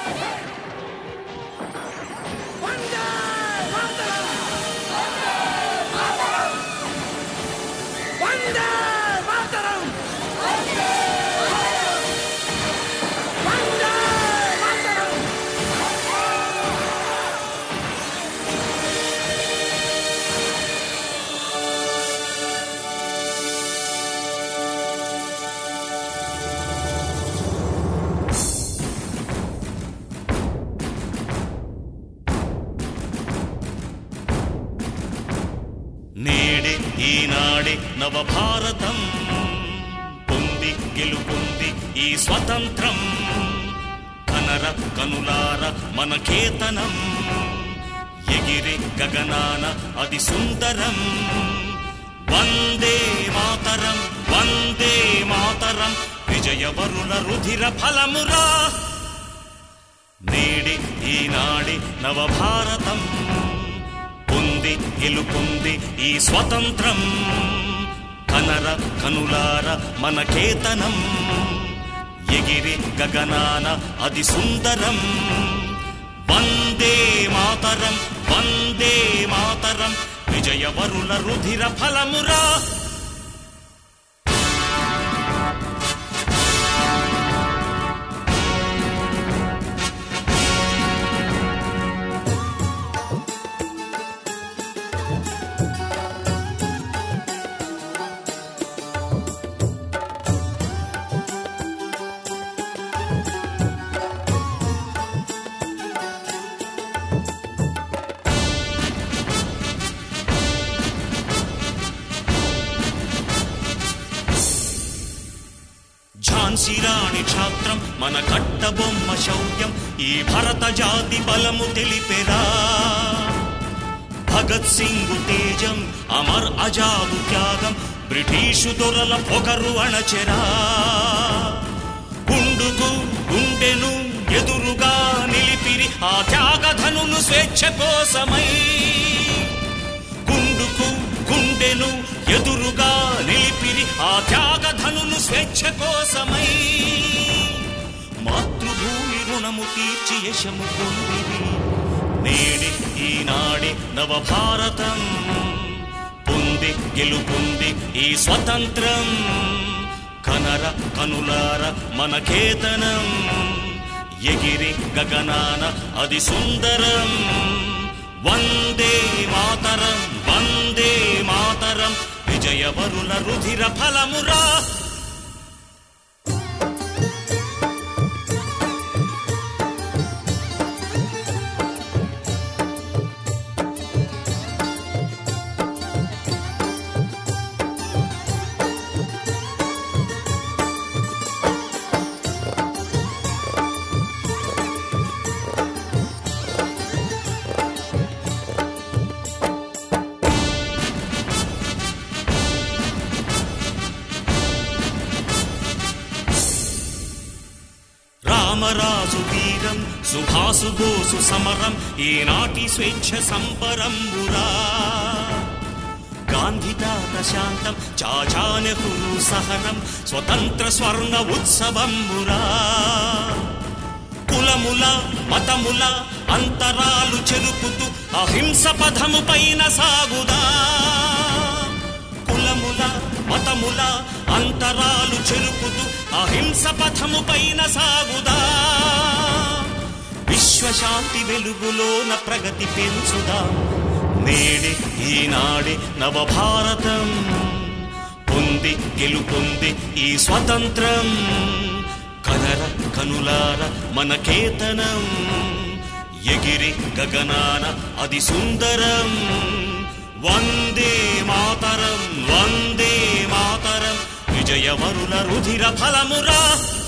నేడే ఈనాడే నవభారతం పొంది గెలుపొంది ఈ స్వతంత్రం కనర కనులార మన కేతనం ఎగిరే గగనాన అది సుందరం వందే మాతరం వందే మాతరం విజయవరుల రుధిర ఫలమురా నేడే ఈనాడే నవభారతం పొంది గెలుపొంది ఈ స్వతంత్రం కనర కనులార మన కేతనం ఎగిరి గగనాన అది సుందరం వందే మాతరం వందే మాతరం విజయవరుల రుధిర ఫలమురా ఝాన్సీరాణి క్షాత్రం మన కట్టబొమ్మ శౌర్యం ఈ భరత జాతి బలము తెలిపెరా భగత్ సింగు తేజం అమర్ ఆజాదు త్యాగం బ్రిటిషు దొరల పొగరు అణచెరా గుండుకు గుండెను ఎదురుగా నిలిపిరి ఆ త్యాగధనును స్వేచ్ఛ కోసమై గుండుకు గుండెను ఎదురుగా నిలిపిరి ఆ త్యాగధనును స్వేచ్ఛ కోసమై మాతృభూమి రుణము తీర్చి యశము పొందిరి నేడి ఈనాడి నవభారతం పొంది గెలుపొంది ఈ స్వతంత్రం కనర కనులార మన కేతనం ఎగిరి గగనాన అది సుందరం వందే మాతరం వందే మాతరం విజయవరుల రుధిర ఫలమురా రామరాజు వీరం సుభాసు బోసు సమరం ఈనాటి స్వేచ్ఛ సంబరంబురా గాంధీ తాత శాంతం చాచా నెహ్రూ సహనం స్వతంత్ర స్వర్ణ ఉత్సవంబురా కులముల మతముల అంతరాలు చెరుపుతూ అహింస పథము పైన సాగుదా కులముల మతముల అంతరాలు చెరుపుతూ అహింస పథము పైన సాగుదా విశ్వశాంతి వెలుగులోన ప్రగతి పెంచుదా నేడే ఈనాడే నవభారతం పొంది గెలుపొంది ఈ స్వతంత్రం కనర కనులార మన కేతనం ఎగిరి గగనాన అది సుందరం వందే మాతరం వందే మాతరం విజయవరుల రుధిర ఫలమురా